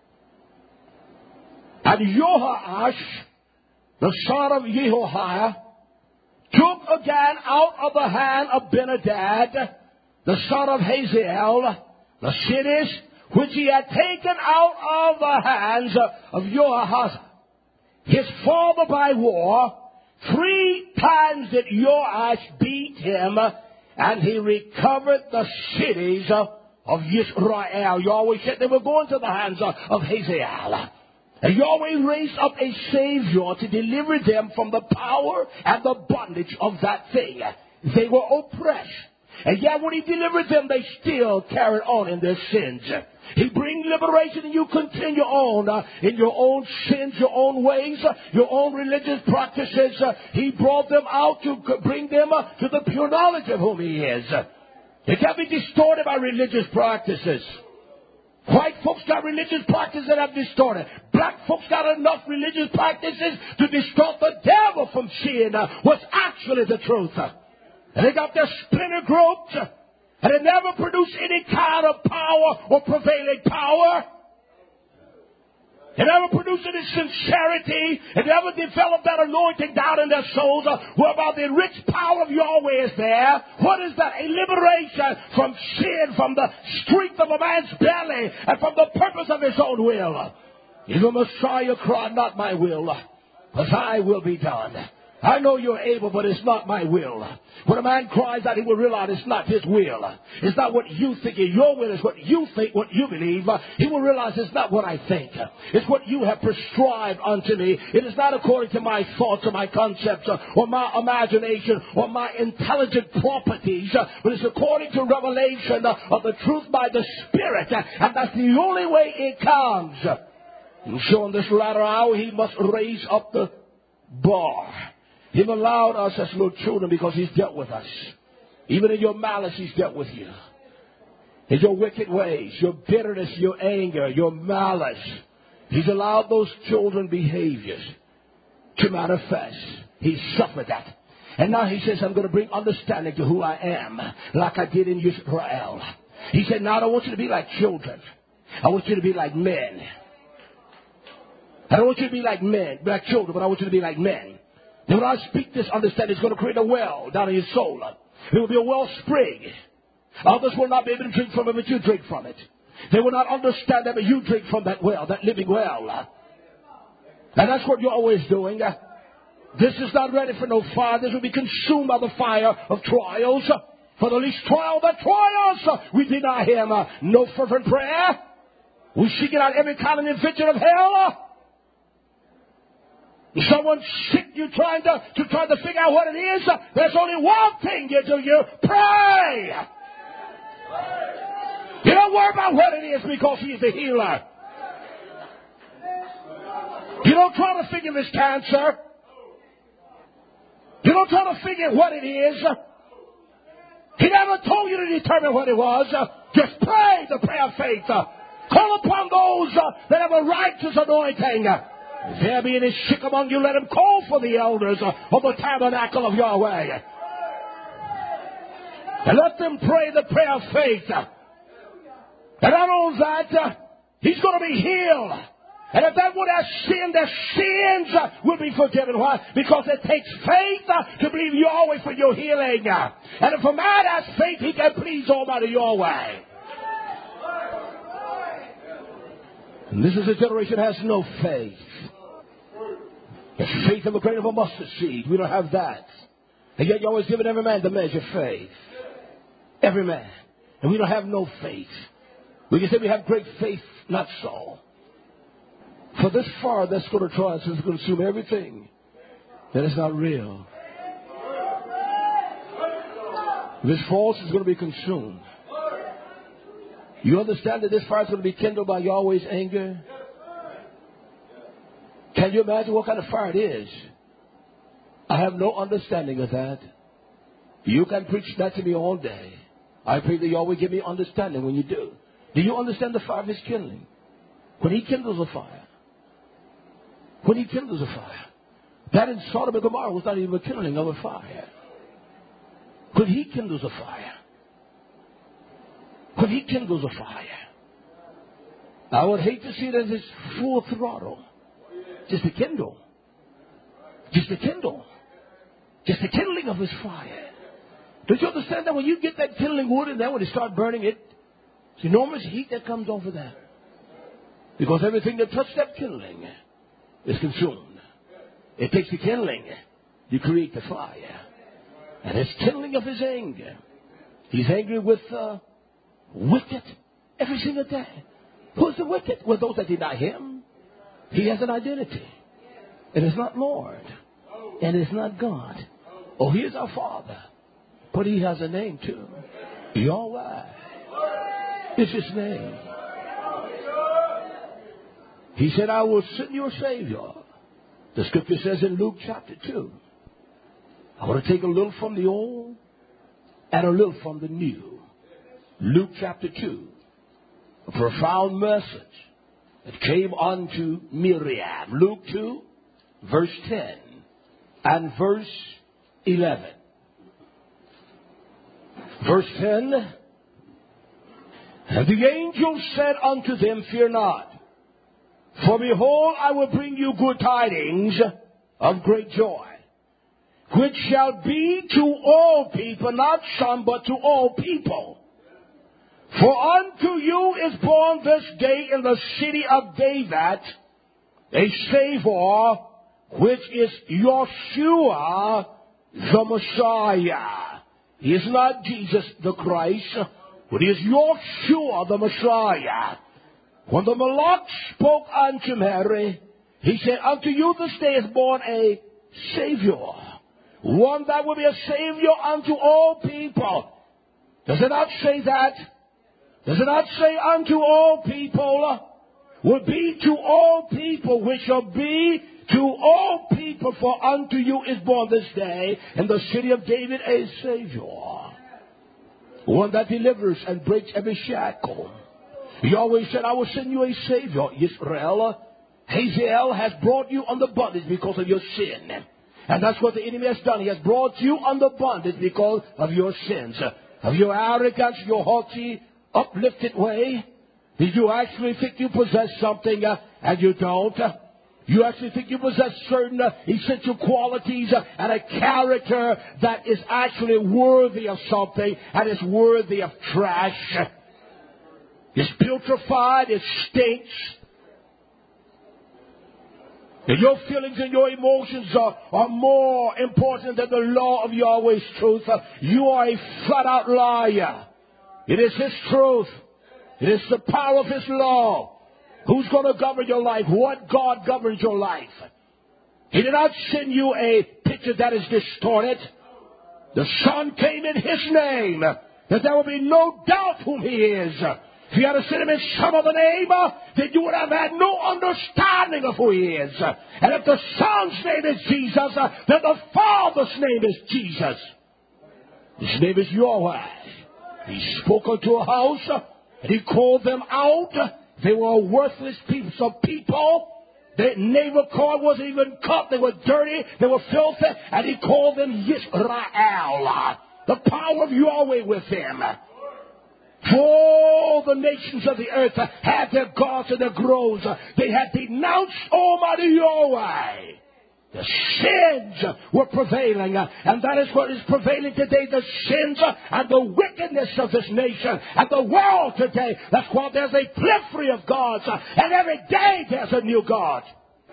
And Jehoash, the son of Jehoiah, took again out of the hand of Ben-Hadad the son of Hazael, the cities which he had taken out of the hands of Joahaz, his father by war. 3 times did Joash beat him, and he recovered the cities of Israel. Yahweh said they were going to the hands of Hazael. And Yahweh raised up a Savior to deliver them from the power and the bondage of that thing. They were oppressed. And yet when he delivered them, they still carried on in their sins. He brings liberation and you continue on in your own sins, your own ways, your own religious practices. He brought them out to bring them to the pure knowledge of whom he is. It can't be distorted by religious practices. White folks got religious practices that have distorted. Black folks got enough religious practices to distort the devil from seeing what's actually the truth. And they got their splinter groups, and they never produce any kind of power or prevailing power. They never produce any sincerity. They never develop that anointing down in their souls, whereby the rich power of Yahweh is there. What is that? A liberation from sin, from the strength of a man's belly, and from the purpose of his own will. Even Messiah cried, not my will, but thy will be done. I know you're able, but it's not my will. When a man cries out, he will realize it's not his will. It's not what you think. Your will is what you think, what you believe. He will realize it's not what I think. It's what you have prescribed unto me. It is not according to my thoughts or my concepts or my imagination or my intelligent properties, but it's according to revelation of the truth by the Spirit. And that's the only way it comes. And so in this latter hour, he must raise up the bar. He's allowed us as little children because he's dealt with us. Even in your malice, he's dealt with you. In your wicked ways, your bitterness, your anger, your malice, he's allowed those children behaviors to manifest. He suffered that. And now he says, I'm going to bring understanding to who I am, like I did in Israel. He said, now I don't want you to be like children. I want you to be like men. I don't want you to be like men, like children, but I want you to be like men. And when I speak this understanding, it's going to create a well down in your soul. It will be a wellspring. Others will not be able to drink from it, but you drink from it. They will not understand that, but you drink from that well, that living well. And that's what you're always doing. This is not ready for no fire. This will be consumed by the fire of trials. For the least trial, the trials, we deny him. No fervent prayer. We seek it out every kind of invention of hell. Someone's sick, you trying to figure out what it is. There's only one thing you do. You pray. You don't worry about what it is because he's the healer. You don't try to figure this cancer. You don't try to figure what it is. He never told you to determine what it was. Just pray the prayer of faith. Call upon those that have a righteous anointing. If there be any sick among you, let him call for the elders of the tabernacle of Yahweh. And let them pray the prayer of faith. And not only that, he's going to be healed. And if that one has sinned, their sins will be forgiven. Why? Because it takes faith to believe Yahweh for your healing. And if a man has faith, he can please Almighty Yahweh. And this is a generation that has no faith. It's faith of a grain of a mustard seed. We don't have that. And yet you're always giving every man the measure of faith. Every man. And we don't have no faith. We can say we have great faith. Not so. For this fire that's going to try to consume everything that is not real. This false is going to be consumed. You understand that this fire is going to be kindled by Yahweh's anger? Can you imagine what kind of fire it is? I have no understanding of that. You can preach that to me all day. I pray that Yahweh give me understanding when you do. Do you understand the fire of his kindling? When he kindles a fire. When he kindles a fire. That in Sodom and Gomorrah was not even a kindling of a fire. When he kindles a fire. When he kindles a fire. I would hate to see it as his full throttle. Just a kindle. Just a kindle. Just a kindling of his fire. Don't you understand that when you get that kindling wood and then when they start burning it, it's enormous heat that comes off of that. Because everything that touched that kindling is consumed. It takes the kindling to create the fire. And it's kindling of his anger. He's angry with wicked every single day. Who's the wicked? Well, those that deny him. He has an identity. It is not Lord. And it's not God. Oh, he is our Father. But he has a name too. Yahweh is his name. He said, I will send you a Savior. The scripture says in Luke chapter 2. I want to take a little from the old and a little from the new. Luke chapter 2. A profound message that came unto Miriam. Luke 2, verse 10 and verse 11. Verse 10. And the angel said unto them, fear not. For behold, I will bring you good tidings of great joy, which shall be to all people, not some, but to all people. For unto you is born this day in the city of David a Savior, which is Yeshua the Messiah. He is not Jesus the Christ, but he is Yeshua the Messiah. When the Malach spoke unto Mary, he said, unto you this day is born a Savior, one that will be a Savior unto all people. Does it not say that? Does it not say unto all people? Will be to all people, which shall be to all people, for unto you is born this day in the city of David a Savior, one that delivers and breaks every shackle. He always said, I will send you a Savior. Israel, Hazael has brought you under bondage because of your sin. And that's what the enemy has done. He has brought you under bondage because of your sins, of your arrogance, your haughty, uplifted way. Did you actually think you possess something and you don't? You actually think you possess certain essential qualities and a character that is actually worthy of something and is worthy of trash. It's putrefied, it stinks. And your feelings and your emotions are more important than the law of Yahweh's truth. You are a flat-out liar. It is his truth. It is the power of his law. Who's going to govern your life? What God governs your life? He did not send you a picture that is distorted. The Son came in his name, that there will be no doubt whom he is. If you had to send him in some other name, then you would have had no understanding of who he is. And if the Son's name is Jesus, then the Father's name is Jesus. His name is Yahweh. He spoke unto a house, and he called them out. They were worthless piece of people. Their neighbor cord wasn't even cut. They were dirty. They were filthy. And he called them Yisrael. The power of Yahweh with them. For all the nations of the earth had their gods and their groves. They had denounced Almighty Yahweh. The sins were prevailing, and that is what is prevailing today, the sins and the wickedness of this nation and the world today. That's why there's a plethora of gods, and every day there's a new God.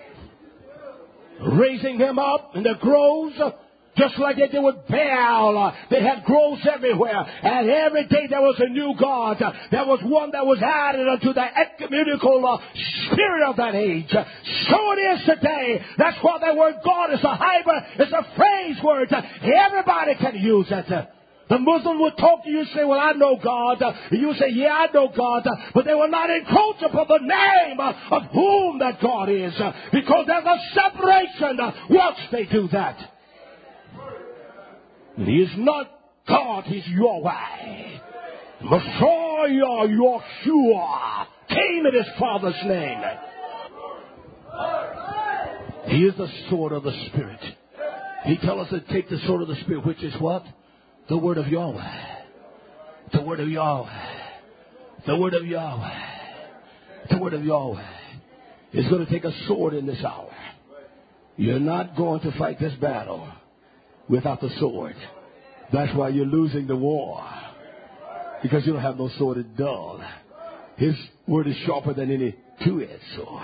Raising them up in the groves, just like they did with Baal. They had groves everywhere. And every day there was a new God. There was one that was added unto the ecumenical spirit of that age. So it is today. That's why that word God is a hybrid. It's a phrase word. Everybody can use it. The Muslim will talk to you and say, well, I know God. And you say, yeah, I know God. But they will not encroach upon the name of whom that God is. Because there's a separation once they do that. He is not God, he's Yahweh. Messiah, Yeshua, came in his Father's name. He is the sword of the Spirit. He tells us to take the sword of the Spirit, which is what? The word of Yahweh. The word of Yahweh. The word of Yahweh. The word of Yahweh. It's going to take a sword in this hour. You're not going to fight this battle without the sword. That's why you're losing the war. Because you don't have no sword at dull. His word is sharper than any two-edged sword.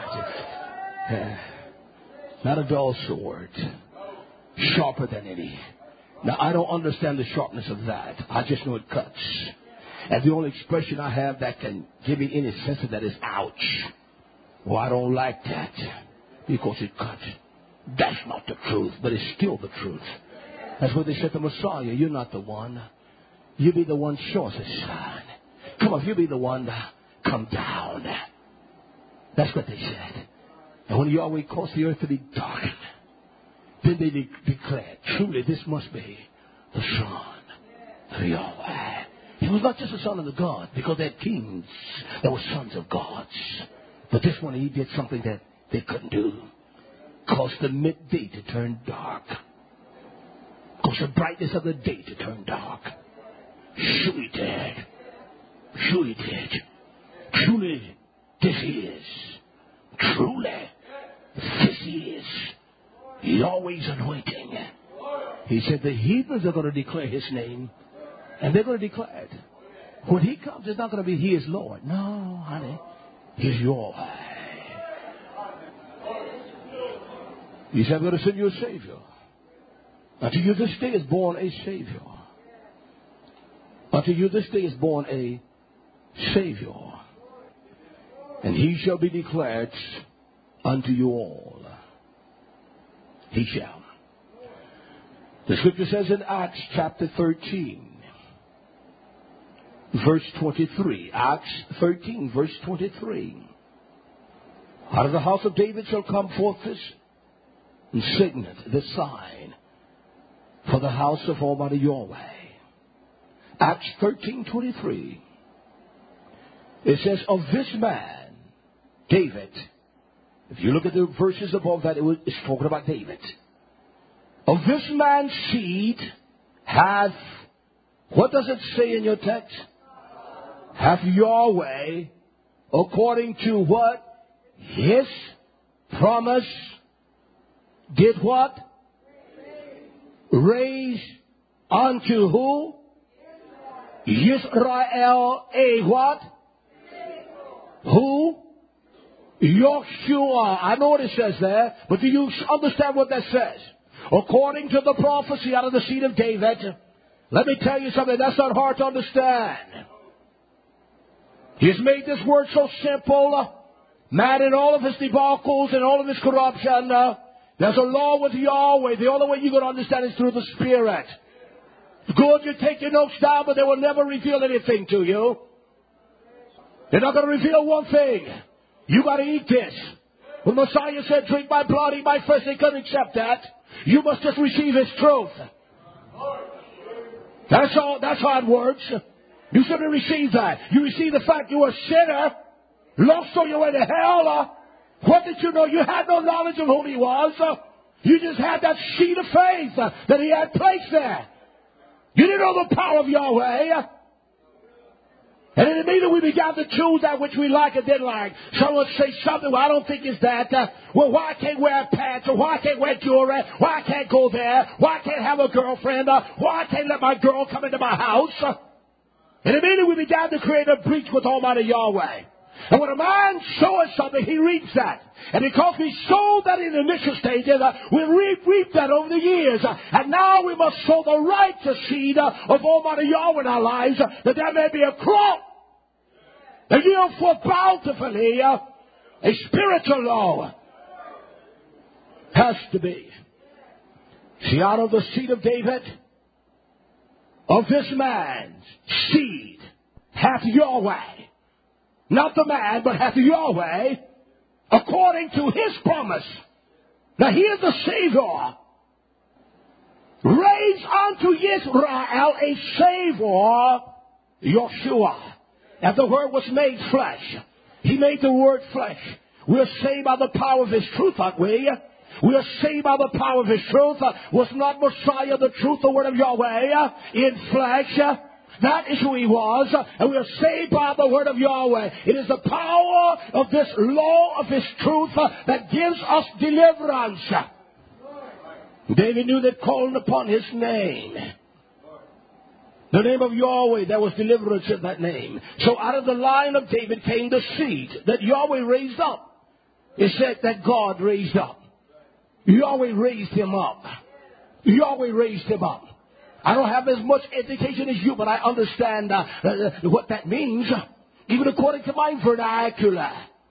Not a dull sword. Sharper than any. Now, I don't understand the sharpness of that. I just know it cuts. And the only expression I have that can give me any sense of that is ouch. Well, I don't like that because it cuts. That's not the truth, but it's still the truth. That's what they said to Messiah. You're not the one. You be the one, show us his sign. Come on, you be the one, come down. That's what they said. And when Yahweh caused the earth to be darkened, then they declared, truly this must be the Son of Yahweh. He was not just a son of the God, because they had kings that were sons of gods. But this one, he did something that they couldn't do. Caused the midday to turn dark. Caused the brightness of the day to turn dark. Sure he did. Sure he did. Truly, this is. Truly, this is Yahweh's anointing. He said the heathens are going to declare his name. And they're going to declare it. When he comes, it's not going to be he is Lord. No, honey. He's Yahweh. He said, I'm going to send you a Savior. Unto you this day is born a Savior. Unto you this day is born a Savior. And he shall be declared unto you all. He shall. The scripture says in Acts chapter 13, verse 23. Acts 13, verse 23. Out of the house of David shall come forth this signet, this sign, for the house of Almighty Yahweh. Acts 13:23. It says, of this man, David. If you look at the verses above that, it's talking about David. Of this man's seed hath, what does it say in your text? Hath Yahweh, according to what? His promise, did what? Raise unto who? Israel a what? Who? Yeshua. I know what it says there, but do you understand what that says? According to the prophecy out of the seed of David. Let me tell you something, that's not hard to understand. He's made this word so simple. Man, in all of his debacles and all of his corruption, there's a law with Yahweh. The only way you're going to understand is through the Spirit. Good, you take your notes down, but they will never reveal anything to you. They're not going to reveal one thing. You got to eat this. When Messiah said, drink my blood, eat my flesh, they couldn't accept that. You must just receive his truth. That's all. That's how it works. You shouldn't receive that. You receive the fact you were a sinner, lost on your way to hell. What did you know? You had no knowledge of who he was. You just had that seed of faith that he had placed there. You didn't know the power of Yahweh. And immediately we began to choose that which we like and didn't like. Someone say something, well, I don't think it's that. Well, why I can't wear pants? Or why I can't wear jewelry? Why I can't go there? Why I can't have a girlfriend? Why I can't let my girl come into my house? And immediately we began to create a breach with Almighty Yahweh. And when a man sows something, he reaps that. And because we sowed that in the initial stages, we reap that over the years. And now we must sow the righteous seed of Almighty Yahweh in our lives, that there may be a crop that yield forth bountifully a spiritual law. Has to be. See, out of the seed of David, of this man's seed, hath Yahweh, not the man, but hath Yahweh, according to his promise. Now here's the Savior. Raise unto Israel a Savior, Yeshua. And the Word was made flesh. He made the Word flesh. We're saved by the power of his truth, aren't we? We are saved by the power of his truth. Was not Messiah the truth, the Word of Yahweh, in flesh? That is who he was. And we are saved by the Word of Yahweh. It is the power of this law of his truth that gives us deliverance. David knew that calling upon his name, The name of Yahweh, there was deliverance in that name. So out of the line of David came the seed that Yahweh raised up. It said that God raised up. Yahweh raised him up. Yahweh raised him up. I don't have as much education as you, but I understand what that means, even according to my vernacular.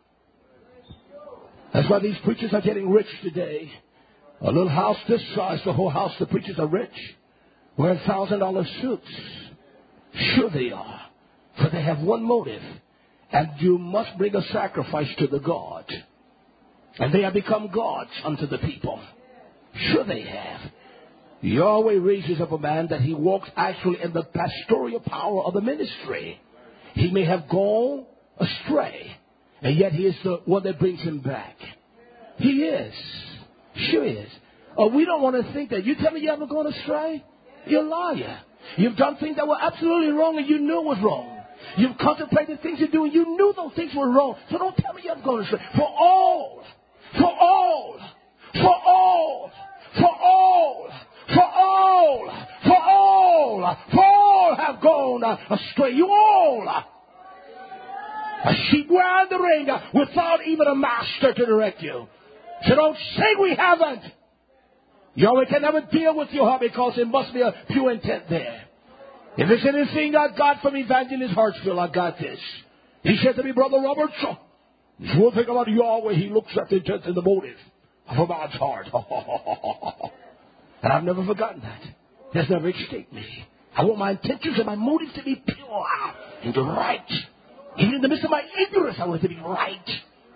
That's why these preachers are getting rich today. A little house this size, the whole house, the preachers are rich. Wearing $1,000 suits. Sure they are. For they have one motive. And you must bring a sacrifice to the God. And they have become gods unto the people. Sure they have. Yahweh raises up a man that he walks actually in the pastoral power of the ministry. He may have gone astray. And yet he is the one that brings him back. He is. Sure is. We don't want to think that. You tell me you haven't gone astray? You're a liar. You've done things that were absolutely wrong and you knew was wrong. You've contemplated things you do and you knew those things were wrong. So don't tell me you haven't gone astray. For all have gone astray. You all. A sheep wandering without even a master to direct you. So don't say we haven't. Yahweh can never deal with your heart because there must be a pure intent there. If there's anything I got from Evangelist Hartsfield, I got this. He said to me, Brother Roberts, there's one thing about Yahweh, he looks at the intent and the motive of a man's heart. And I've never forgotten that. He has never escaped me. I want my intentions and my motives to be pure and right. Even in the midst of my ignorance, I want it to be right.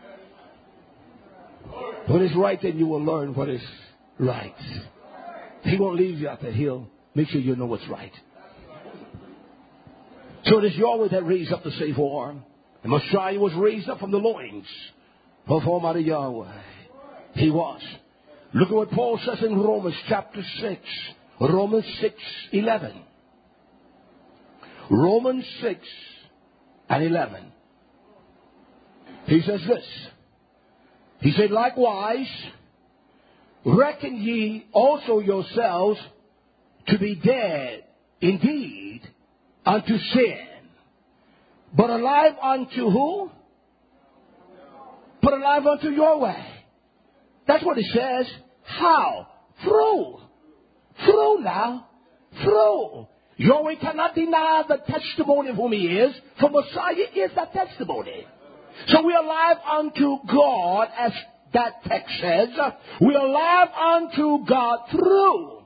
What is right, then you will learn what is right. He won't leave you out there. He'll make sure you know what's right. So it is Yahweh that raised up the Savior. The Messiah was raised up from the loins of Almighty Yahweh. He was. Look at what Paul says in Romans chapter 6. Romans 6:11. Romans 6:11. He says this. He said, likewise, reckon ye also yourselves to be dead indeed unto sin, but alive unto who? But alive unto Yahweh. That's what it says. How? Through now. Through. Yahweh cannot deny the testimony of whom he is, for Messiah is that testimony. So we are alive unto God, as that text says. We are alive unto God through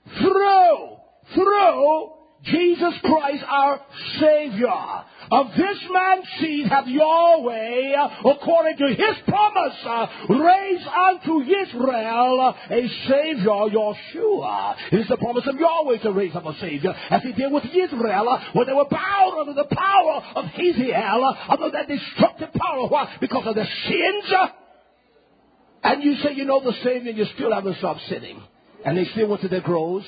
Jesus Christ our Savior. Of this man's seed hath Yahweh, according to his promise, raised unto Israel a Savior, Yeshua. It is the promise of Yahweh to raise up a Savior, as he did with Israel when they were bound under the power of Hazael, under that destructive power. Why? Because of their sins. And you say you know the Savior, and you still haven't stopped sinning. And they still went to their groves.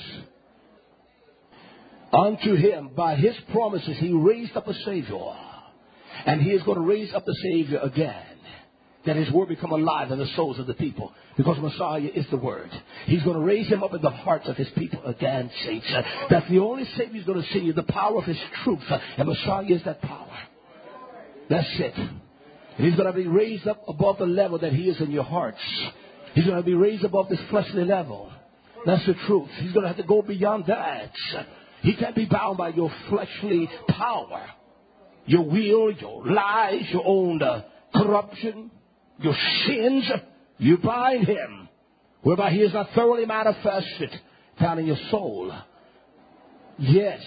Unto him, by his promises, he raised up a Savior. And he is going to raise up the Savior again. That his word become alive in the souls of the people. Because Messiah is the word. He's going to raise him up in the hearts of his people again, saints. That's the only Savior he's going to send you, the power of his truth. And Messiah is that power. That's it. And he's going to be raised up above the level that he is in your hearts. He's going to be raised above this fleshly level. That's the truth. He's going to have to go beyond that. He can't be bound by your fleshly power, your will, your lies, your own corruption, your sins. You bind him, whereby he is not thoroughly manifested down in your soul. Yes.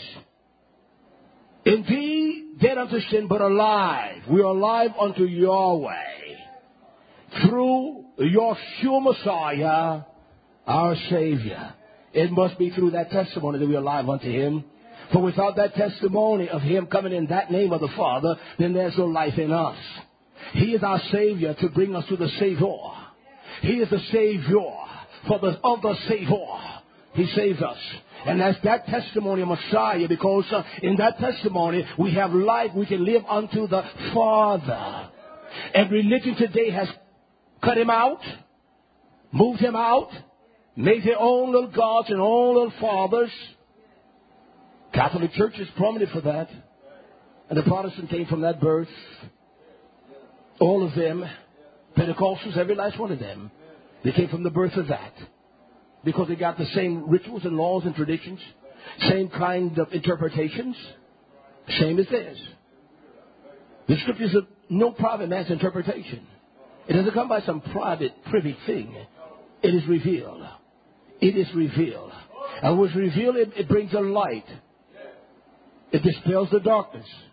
Indeed, dead unto sin, but alive. We are alive unto Yahweh. Through Yeshua Messiah, our Savior. It must be through that testimony that we are alive unto him. For without that testimony of him coming in that name of the Father, then there's no life in us. He is our Savior to bring us to the Savior. He is the Savior of the Savior. He saves us. And that's that testimony of Messiah, because in that testimony we have life. We can live unto the Father. And religion today has cut him out, moved him out, made their own little gods and own little fathers. Catholic Church is prominent for that. And the Protestant came from that birth. All of them. Pentecostals, every last one of them. They came from the birth of that. Because they got the same rituals and laws and traditions. Same kind of interpretations. Same as this. The Scriptures are no private man's interpretation. It doesn't come by some private, privy thing. It is revealed. It is revealed. And when it's revealed, it brings a light. It dispels the darkness.